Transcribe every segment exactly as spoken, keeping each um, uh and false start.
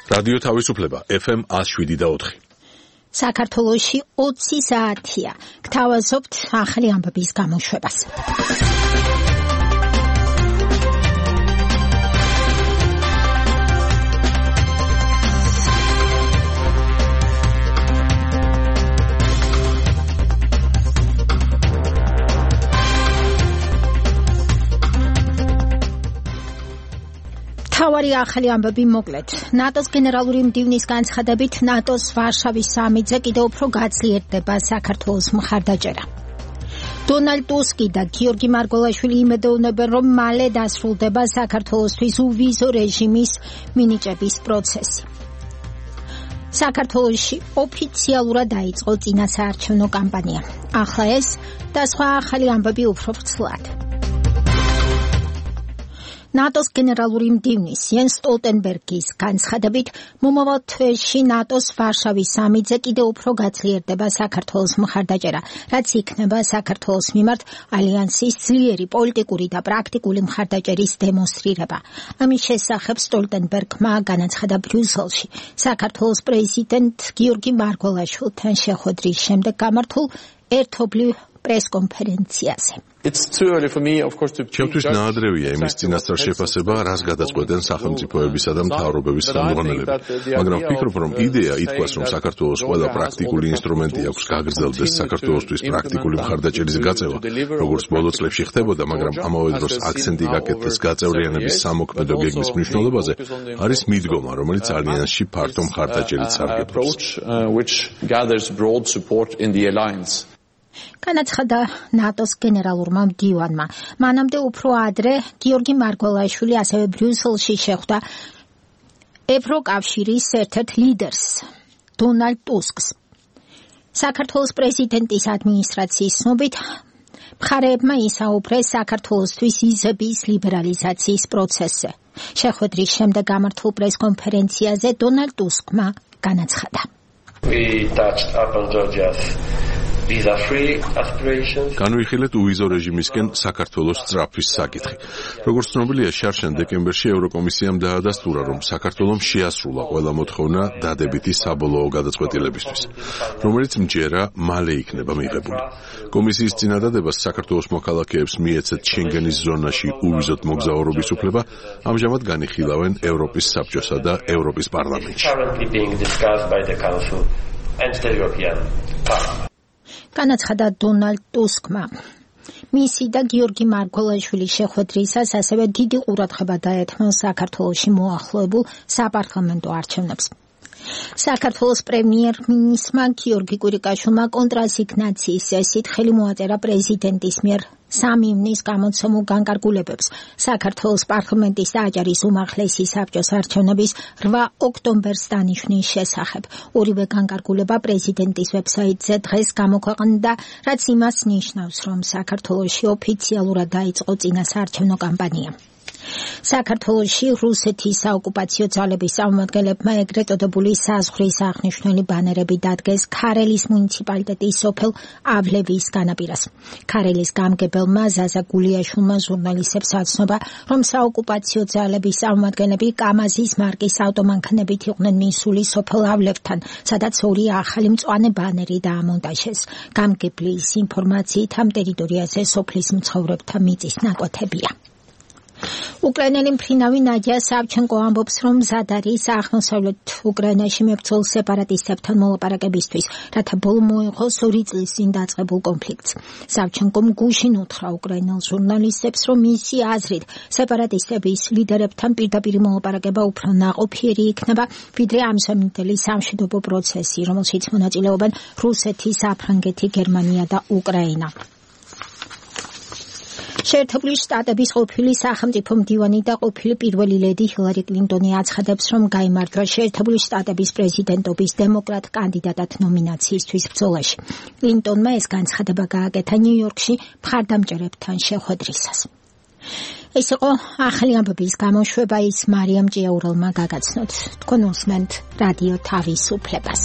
რადიო თავისუფლება ეფ ემ one oh seven და four. საქართველოში ოცი საათია. გთავაზობთ ახალი ამბების გამოშვებას. თავარი ახალი ამბები მოკლედ. ნატოს გენერალური მდივნის განცხადებით ნატოს ვარშავის სამიტზე კიდევ უფრო გაძლიერდება საქართველოს მხარდაჭერა. დონალდ ტუსკი და გიორგი მარგველაშვილი იმედოვნებენ, რომ მალე დასრულდება საქართველოსთვის უვიზო რეჟიმის მინიჭების პროცესი. საქართველოში ოფიციალურად დაიწყო წინასაარჩევნო კამპანია. ახლა ეს და სხვა ახალი ამბები უფრო ვრცლად. ნატოს გენერალური მდივნის იენს სტოლტენბერგის განცხადებით მომავალ თვეში ნატოს ვარშავის სამიტზე კიდევ უფრო გაძლიერდება საქართველოს მხარდაჭერა, რაც იქნება საქართველოს მიმართ ალიანსის ძლიერი პოლიტიკური და პრაქტიკული მხარდაჭერის დემონსტრირება. ამის შესახებ სტოლტენბერგმა განაცხადა ბრიუსელში საქართველოს პრეზიდენტ გიორგი მარგველაშვილთან შეხვედრის შემდეგ გამართულ ერთობლივ პრესკონფერენციაზე. ჩემთვის ნაადრევია იმის წინასწარ შეფასება, რას გადაწყვეტენ სახელმწიფოებისა და მთავრობების ხელმძღვანელები, მაგრამ ვფიქრობ, რომ იდეა ითქვას, რომ საქართველოს ყველა პრაქტიკული ინსტრუმენტი აქვს გაგრძელდეს საქართველოსთვის პრაქტიკული მხარდაჭერის გაწევა, როგორც ბოლო წლებში ხდებოდა, მაგრამ ამავე დროს აქცენტი გაკეთდეს გაწევრიანების სამოქმედო გეგმის მნიშვნელობაზე, არის მიდგომა, რომელიც ალიანსში ფართო მხარდაჭერით სარგებლობს. განაცხადა ნატოს გენერალურმა მდივანმა. მანამდე უფრო ადრე გიორგი მარგველაშვილი ასევე ბრიუსელში შეხვდა ევროკავშირის ერთ-ერთ ლიდერს დონალდ ტუსკს. საქართველოს პრეზიდენტის ადმინისტრაციის ცნობით მხარეებმა ისაუბრეს საქართველოსთვის ვიზების ლიბერალიზაციის პროცესზე. შეხვედრის შემდეგ გამართულ პრესკონფერენციაზე დონალდ ტუსკმა განაცხადა. We touched upon Georgia's განვიხილეთ უვიზო რეჟიმისკენ საქართველოს სწრაფვის საკითხი. როგორც ცნობილია, შარშან დეკემბერში ევროკომისიამ დაადასტურა, რომ საქართველომ შეასრულა ყველა მოთხოვნა დადებითი საბოლოო გადაწყვეტილებისთვის, რომელიც მჯერა მალე იქნება მიღებული. კომისიის წინადადებას საქართველოს მოქალაქეებს მიეცეთ შენგენის ზონაში უვიზოდ მოგზაურობის უფლება, ამჟამად განიხილავენ ევროპის საბჭოსა და ევროპის პარლამენტში. განაცხადა დონალდ ტუსკმა. მისი და გიორგი მარგველაშვილის შეხვედრისას ასევე დიდი ყურადღება დაეთმო საქართველოში მოახლოებულ საპარლამენტო არჩევნებს. საქართველოს პრემიერ-მინისტრმა გიორგი კვირიკაშვილმა კონტრასიგნაციის წესით ხელი მოაწერა პრეზიდენტის მიერ სამი ივნის გამოცემულ განკარგულებებს საქართველოს პარლამენტის და აჭარის უმაღლესი საბჭოს არჩევნების რვა ოქტომბერს დანიშვნის შესახებ. ორივე განკარგულება პრეზიდენტის ვებსაიტზე დღეს გამოქვეყნდა, რაც იმას ნიშნავს, რომ საქართველოში ოფიციალურად დაიწყო წინასაარჩევნო კამპანია. საქართველოში რუსეთის საოკუპაციო ძალების წარმომადგენლებმა ეგრეთ წოდებული საზღვრის აღნიშნული ბანერები დადგეს ქარელის მუნიციპალიტეტის სოფელ ავლევის განაპირას. ქარელის გამგებელმა ზაზა გულიაშვილმა ჟურნალისტებს აცნობა, რომ საოკუპაციო ძალების წარმომადგენლები კამაზის მარკის ავტომანქანებით იყვნენ მისული სოფელ ავლევთან, სადაც ორი ახალი მწვანე ბანერი დაამონტაჟეს. გამგებლის ინფორმაციით ამ ტერიტორიაზე სოფლის მცხოვრებთა მიწის ნაკვეთებია. უკრაინელი მფრინავი ნადია სავჩენკო ამბობს, რომ მზად არის აღმოსავლეთ უკრაინაში მებრძოლ სეპარატისტებთან მოლაპარაკებისთვის, რათა ბოლო მოეღოს ორი წლის წინ დაწყებულ კონფლიქტს. სავჩენკომ გუშინ უთხრა უკრაინელ ჟურნალისტებს, რომ მისი აზრით სეპარატისტების ლიდერებთან პირდაპირ მოლაპარაკება უფრო ნაყოფიერი იქნება, ვიდრე ამჟამინდელი სამშვიდობო პროცესი, რომელშიც მონაწილეობენ რუსეთი, საფრანგეთი, გერმანია და უკრაინა. შეერთებული შტატების ყოფილი სახელმწიფო მდივანი და ყოფილი პირველი ლედი ჰილარი კლინტონი აცხადებს, რომ გაიმარჯვა შეერთებული შტატების პრეზიდენტობის დემოკრატ კანდიდატად ნომინაციისთვის ბრძოლაში. კლინტონმა ეს განცხადება გააკეთა ნიუ-იორკში მხარდამჭერებთან შეხვედრისას. ეს იყო ახალი ამბების გამოშვება, ის მარიამ ჭიაურელმა გაგაცნოთ. თქვენ უსმენთ რადიო თავისუფლებას.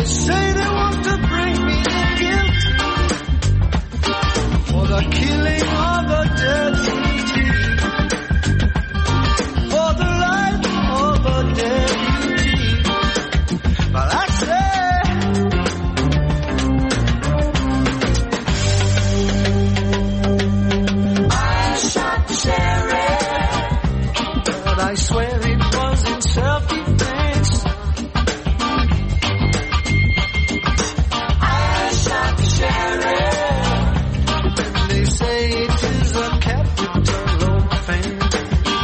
They say they want to bring me in guilty for the killing of a deputy, for the life of a deputy. But I say, I shot the sheriff, but I swear it was in self-defense. They say it is a capital offense.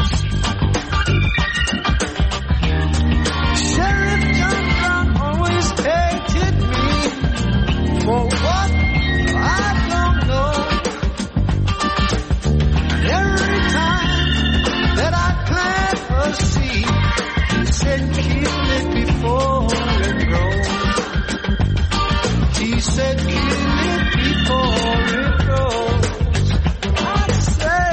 Sheriff John Brown always hated me for what I don't know. And every time that I plant a seed, he said kill it before it grows. He said kill it before it grows. I say,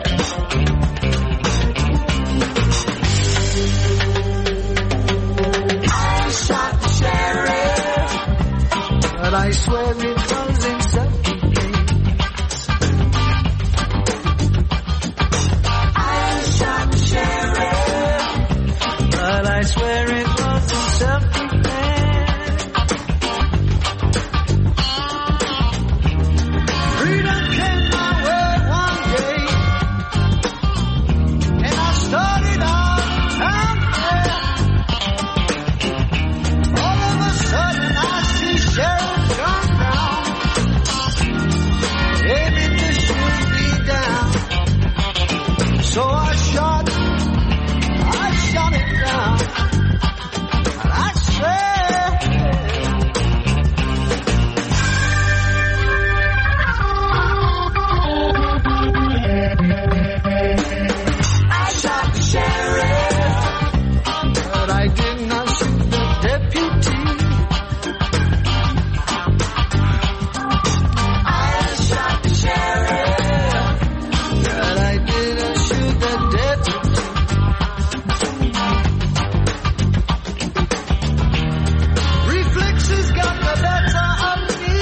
I shot the sheriff, but I swear it was in self-defense. I shot the sheriff, but I swear it was in self-defense. Freedom came my way one day, and I started out down there. All of a sudden I see Sheriff John Brown aiming to shoot me down. So I shot, I shot him down, and I swear I shot the sheriff, but I did not shoot the deputy. I shot the sheriff, but I didn't shoot the deputy. Reflexes got the better of me,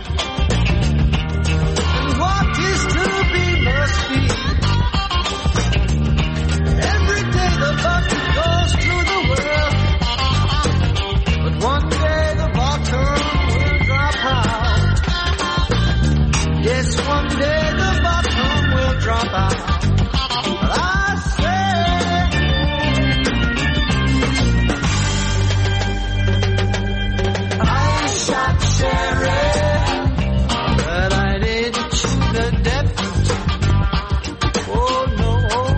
and what is to be must be. Every day the bucket goes to the well, but one day the bottom will drop out. Yes, one day the bottom will drop out. But I say, I shot the sheriff, but I didn't shoot the deputy. Oh no.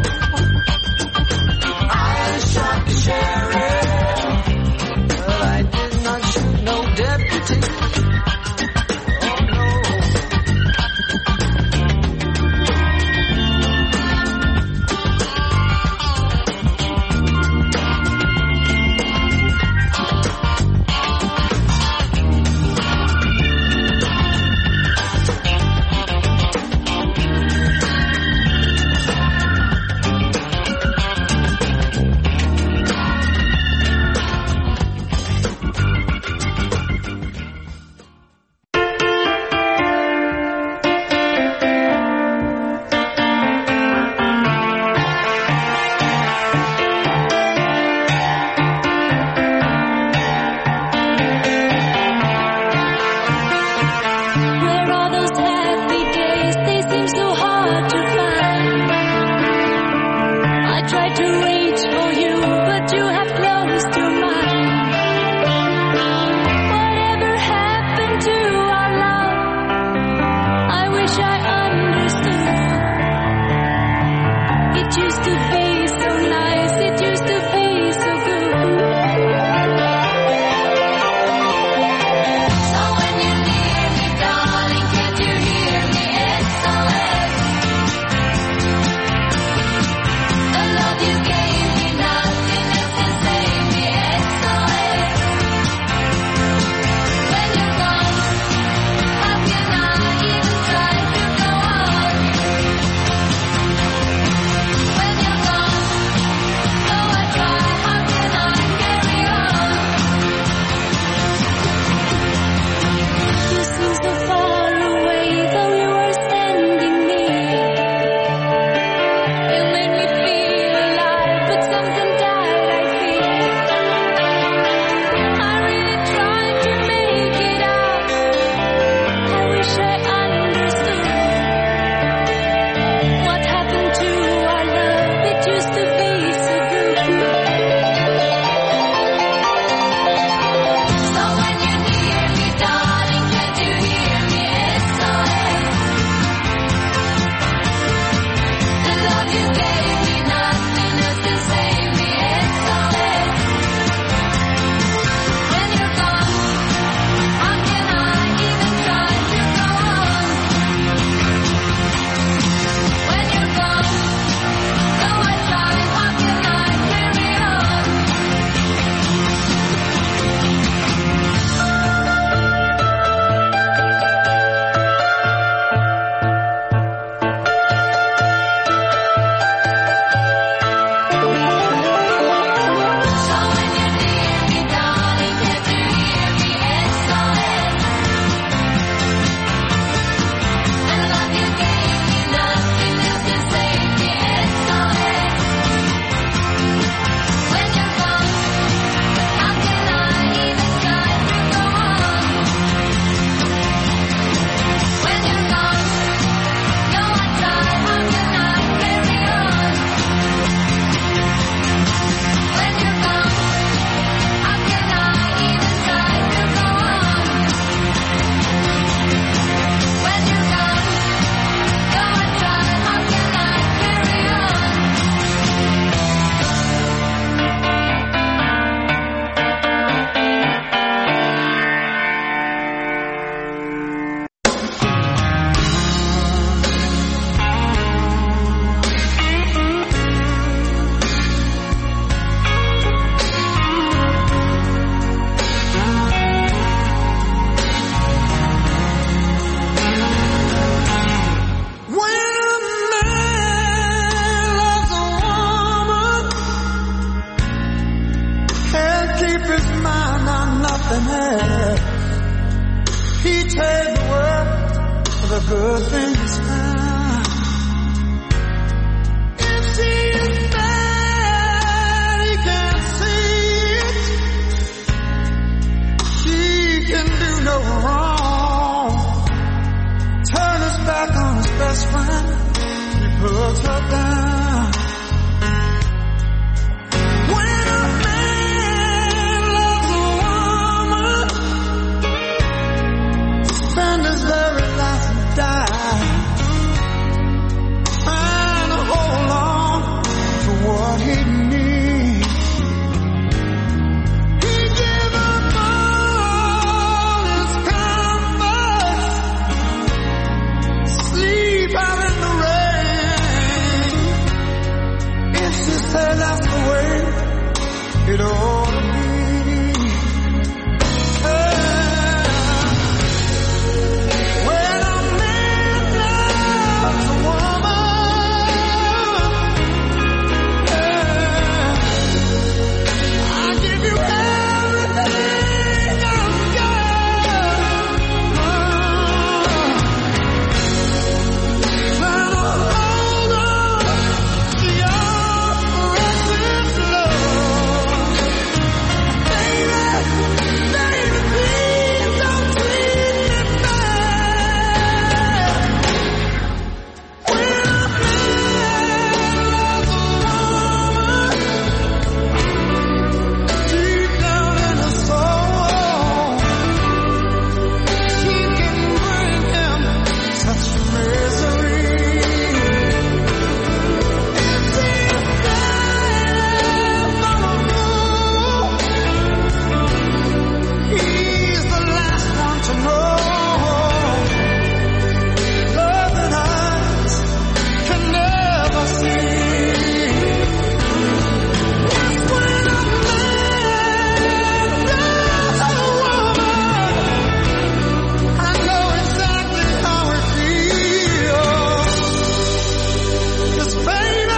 I shot the sheriff, but I did not shoot no deputy. Oh no. good things come. If she is bad, he can't see it. She can do no wrong. Turn his back on his best friend. He puts her down. When a man loves a woman, spend his very life and die, trying to hold on to what he needs. He gave up all his comforts, sleep out in the rain. If she said that's the way it ought to be. When a man loves a woman, I give you everything I've got. Try to hold on to your precious love. Baby, baby, please don't treat me bad. When a man loves a woman, deep down in her soul, she can bring him such misery. If she's bad for a fool, he's the last one to know. Love that eyes can never see. That's when a man does a woman. I know exactly how it feels. 'Cause baby,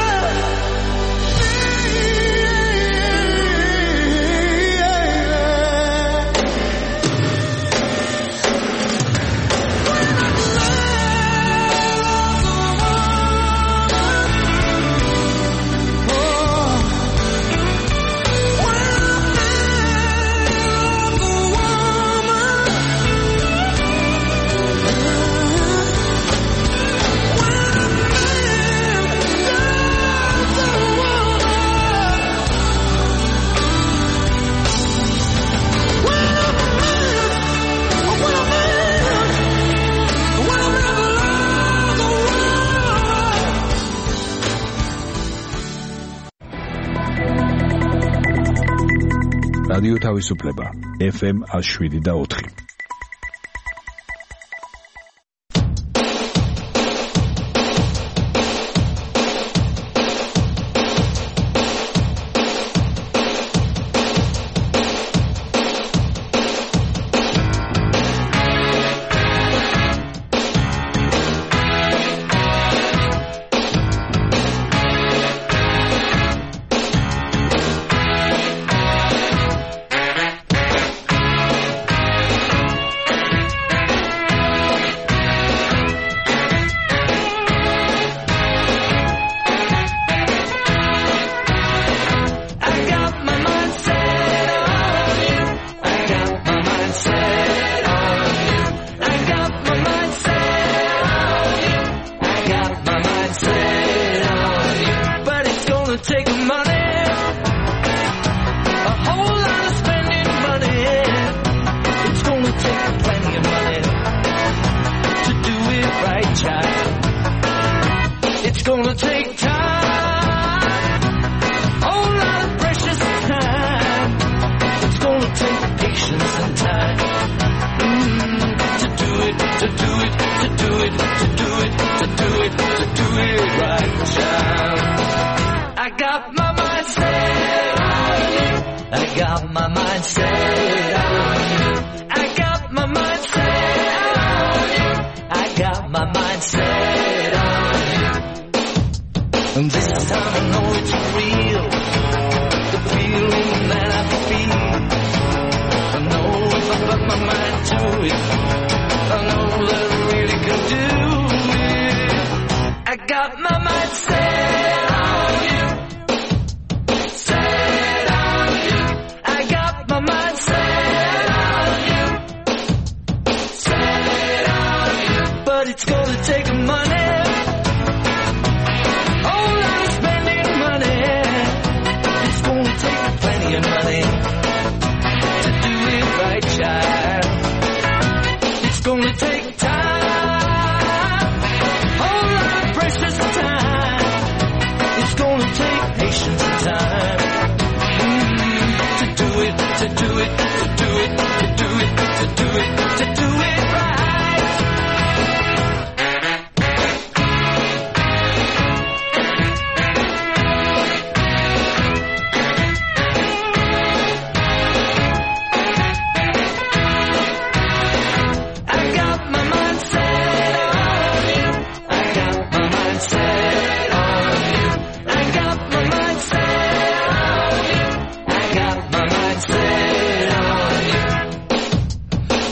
რადიო თავისუფლება ეფ ემ one oh seven და four. It's gonna take time, a whole lot of precious time. It's gonna take patience and time mm, to do it, to do it, to do it, to do it, to do it, to do it right, child. I got my mind set on you. I got my mind set on you. I got my mind set on you. I got my mind set on you. And this time I know it's real, the feeling that I feel. I know if I put my mind to it, I know that I really can do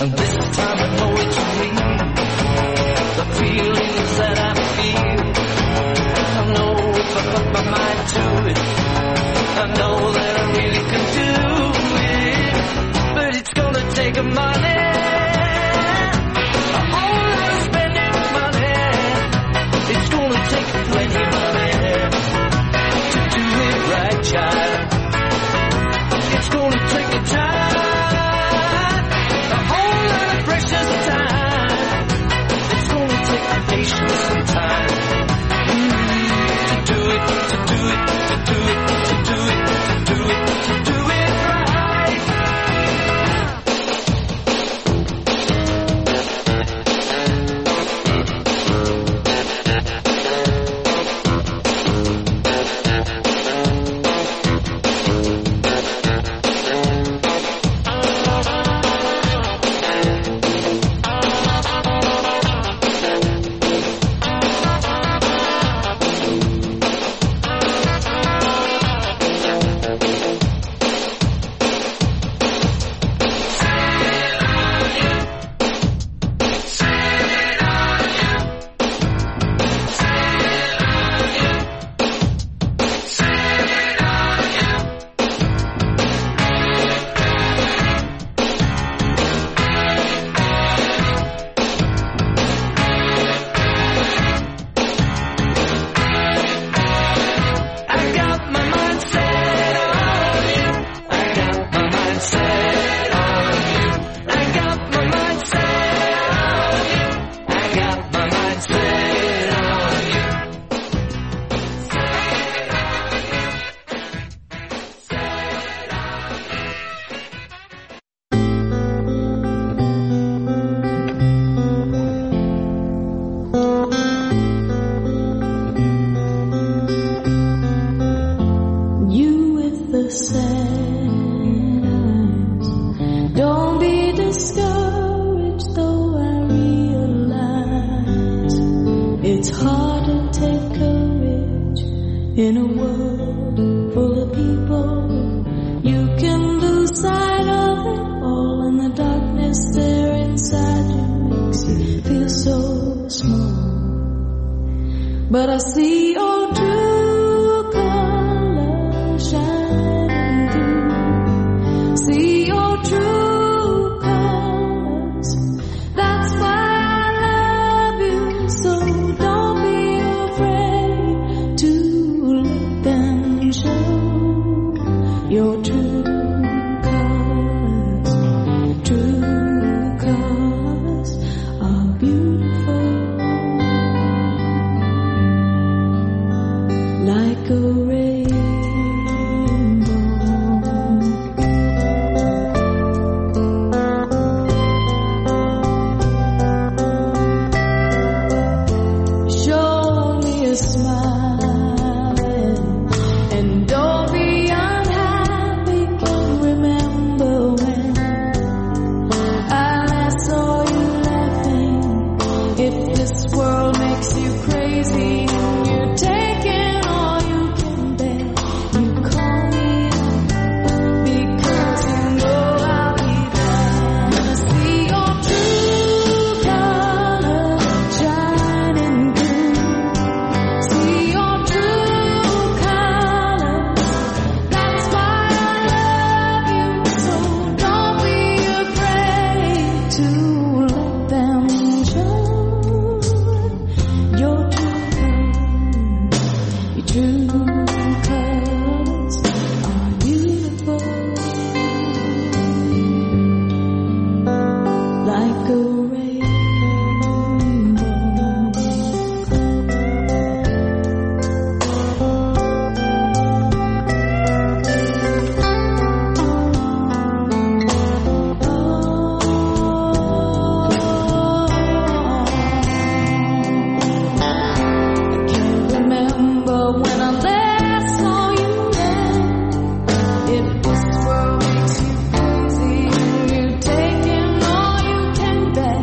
And this time I know it's real. The feelings that I feel, I know if I put my mind to it, I know that I really can do it. But it's gonna take a money, a whole lot of spending money. It's gonna take plenty of money to do it right, child. It's gonna take a time, a whole lot of precious time. It's gonna take patience and time mm, to do it, to do it, to do it, to do it, to do it, to do it right. But I see your true colors shining through. See your true colors. That's why I love you. So don't be afraid to let them show your true colors. True colors are beautiful. Like a rainbow. Show me a smile and don't be unhappy. Can remember when I last saw you laughing. If this world makes you crazy, you're taking If this world makes you crazy, you're taking all you can bear.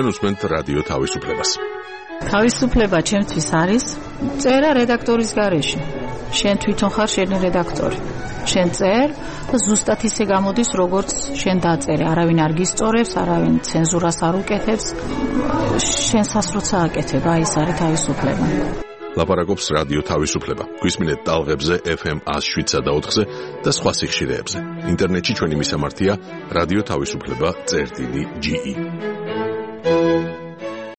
თქვენ უსმენთ რადიო თავისუფლებას. თავისუფლება ჩემთვის არის წერა რედაქტორის გარეშე. შენ თვითონ ხარ შენი რედაქტორი. შენ წერ და ზუსტად ისე გამოდის, როგორც შენ დაწერე. არავინ არ გისწორებს, არავინ ცენზურას არ უკეთებს. შენ სასროცა აკეთებ, აი ეს არის თავისუფლება. ლაპარაკობს რადიო თავისუფლება. გვისმინეთ ტალღებზე ეფ ემ one oh seven და ოთხზე და სხვა სიხშირეებზე. ინტერნეტში ჩვენი მისამართია რადიო თავისუფლება წერტილი ჯი ი.